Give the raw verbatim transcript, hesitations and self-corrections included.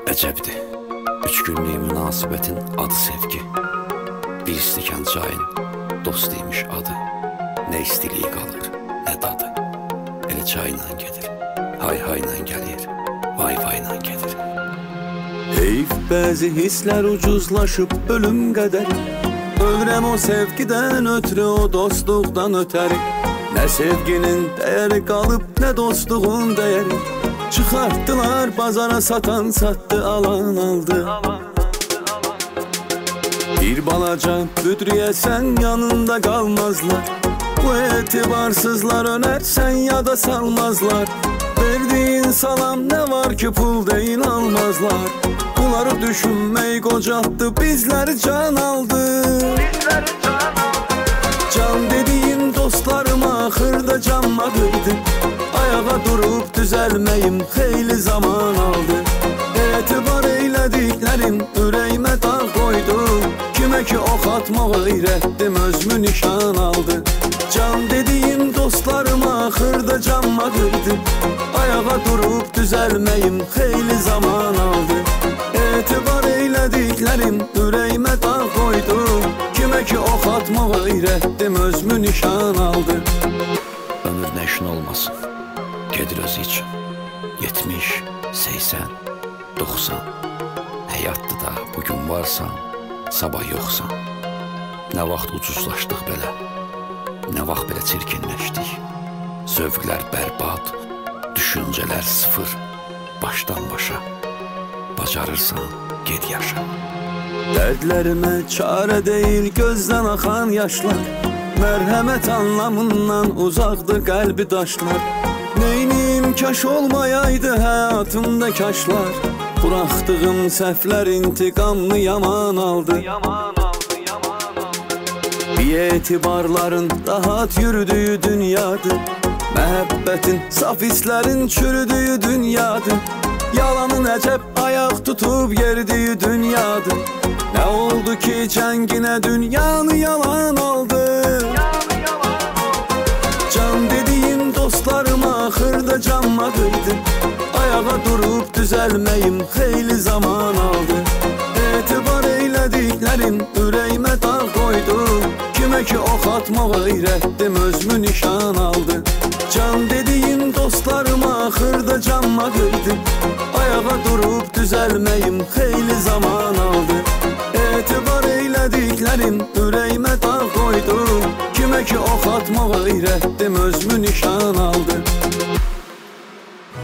Əcəbdir, üç günlük münasibətin adı sevgi. Bir stəkan çayın dost imiş adı. Nə istiliyi qalır, nə dadı. Elə çayla gedir, hay hayla gəlir, vay vayla gedir. Heyf bəzi hisslər ucuzlaşıb ölüm qədəri. Ölürəm o sevgidən ötürü, o dostluqdan ötəri. Nə sevginin dəyəri qalıb, nə dostluğun dəyəri. Çıxartdılar bazara, satan sattı, alan aldı. Bir balaca büdriyə sən yanında qalmazlar. Bu etibarsızlar önərsən yada salmazlar. Verdiğin salam nə var ki pul deyil almazlar. Bunları düşünmək qocaltdı, bizləri can aldı. Can dediğim dostlarıma axırda canma qırdı. Ayağa durub düzəlməyim xeyli zaman aldı. Etibar eylədiklərim ürəyimə dağ qoydu. Kimə ki ox atmaq öyrətdim, özümü nişan aldı. Can dediğim dostlarıma axırda canma qırdı. Ayağa durub düzəlməyim xeyli zaman aldı. Etibar eylədiklərim ürəyimə dağ qoydu. Kimə ki ox atmaq öyrətdim, özümü nişan aldı. Ömür nə işin olmasın, gedir özü üçün. Yetmiş, səksən, doxsan. Həyatda da bugün varsan, sabah yoxsan. Nə vaxt ucuzlaşdıq belə, nə vaxt belə çirkinləşdik. Zövqlər bərbad, düşüncələr sıfır, başdan başa. Bacarırsan, get yaşa. Dərdlərimə çarə deyil gözdən axan yaşlar. Mərhəmət anlamından uzaqdı qəlbi daşlar. Neynim kaş olmayaydı həyatımda kaşlar. Buraxdığım səhvlər intiqamını yaman aldı. Bir etibarların rahat yürüdüyü dünyadır. Məhəbbətin saf hisslərin çürüdüyü dünyadır. Yalanın əcəb ayaq tutub yerdiyi dünyadır. Nə oldu ki cənginə dünyanı yalan aldı. Can dediğim dostlarıma axırda canma qırdı. Ayağa durub düzəlməyim xeyli zaman aldı. Etibar eylədiklərim ürəyimə dağ qoydu. Kimə ki ox atmaq öyrətdim, özümü nişan aldı. Can dediğim dostlarıma axırda canma qırdı. Ayağa durub düzəlməyim xeyli zaman aldı. Etibar eylədiklərim ürəyimə dağ qoydu. Kimə ki ox atmaq öyrətdim, özümü nişan aldı.